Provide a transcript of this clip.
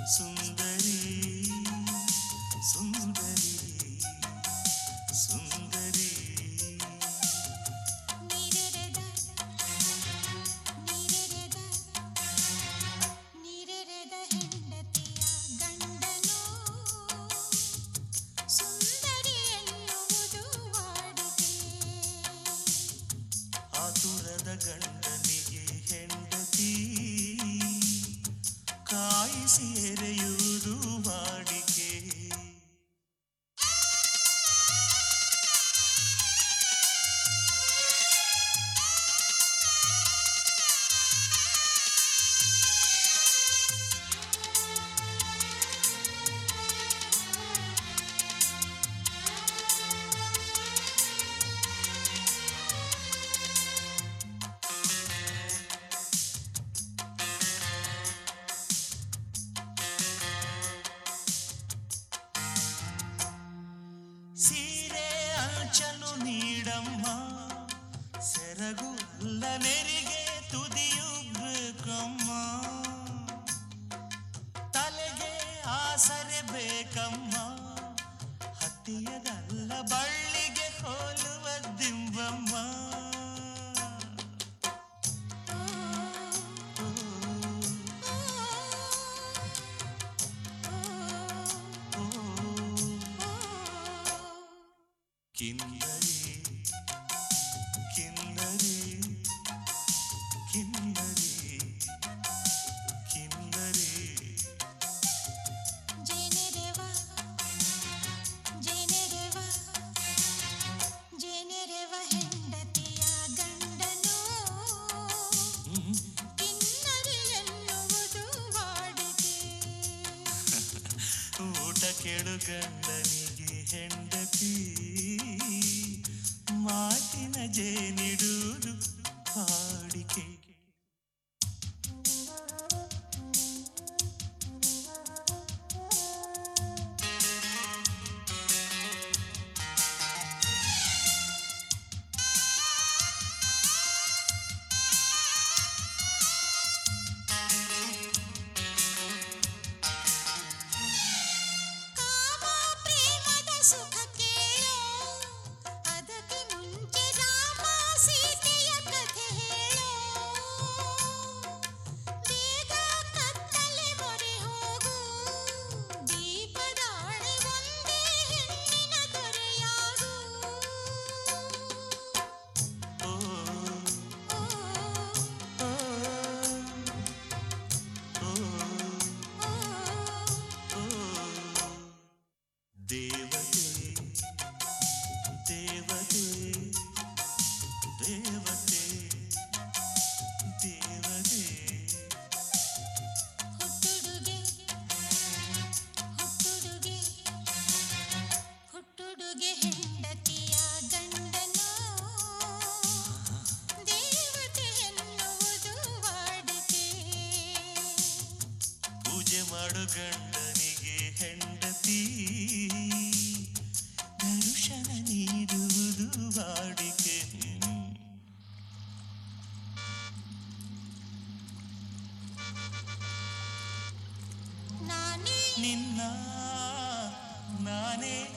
ಸುಂದರಿ ಸುಂದರಿ ಸುಂದರಿ ನೀರೆರೆದ ಹೆಂಡತಿಯ ಗಂಡನು ಸುಂದರಿ ಎನ್ನುವುದು ವಾಡಿಕೆ. ಆತುರದ ಗಂಡನಿಗೆ ಹೆಂಡತಿ ಕಾಯಿಸಿ ಎರೆಯುವುದು ವಾಡಿಕೆ. ಸೀರೆ ಅಂಚಲು ನೀಡಮ್ಮ, ಸೆರಗು ಅಲ್ಲ ನೆರಿಗೆ ತುದಿಯು ಬೇಕಮ್ಮ, ತಲೆಗೆ ಆಸರೆ ಬೇಕಮ್ಮ, ಹತ್ತಿಯದಲ್ಲ ಬಳ್ಳಿಗೆ ಹೋಲುವ ದಿಂಬಮ್ಮ. ಕಿನ್ನರಿ ಕಿನ್ನರಿ ಕಿನ್ನರಿ ಕಿನ್ನರಿ ಜೇನೆರೆವ ಜೇನೆರೆವ ಜೇನೆರೆವ ಹೆಂಡತಿಯ ಗಂಡನು ಕಿನ್ನರಿ ಎನ್ನುವುದು ವಾಡಿಕೆ. ಊಟ ಕೆಡು ಗಂಡನಿಗೆ ಹೆಂಡತಿ ಮಾತಿನ ಜೇನಿಡುವುದು ವಾಡಿಕೆ. ಕಾಮ ಪ್ರೇಮದ ಸುಖ ಕೇಳೋ, ಅದಕ್ಕೆ ಮುಂಚೆ ರಾಮ ಸೀತೆಯ ಕಥೆ ಹೇಳೋ. ಬೇಗ ಕತ್ತಲೆ ಮೊರೆ ಹೋಗು, ದೀಪದಾಣೆ ಒಂದೇ ಹೆಣ್ಣಿನ ದೊರೆಯಾಗು. ಓ ಓ, ಓ, ಓ, ಓ, ಓ. ದೇವತೆ ದೇವತೆ ದೇವತೆ ದೇವತೆ ಹುಟ್ಟುಡುಗೆ ಹುಟ್ಟುಡುಗೆ ಹುಟ್ಟುಡುಗೆ ಹೆಂಡತಿಯ ಗಂಡನು ದೇವತೆ ಎನ್ನುವುದು ವಾಡಿಕೆ. ಪೂಜೆ ಮಾಡು ಗಂಡನಿಗೆ ಹೆಂಡತಿ ದರ್ಶನ ನೀಡುವುದು ವಾಡಿಕೆ. ನಾನೇ ನಿನ್ನ ನಾನೇ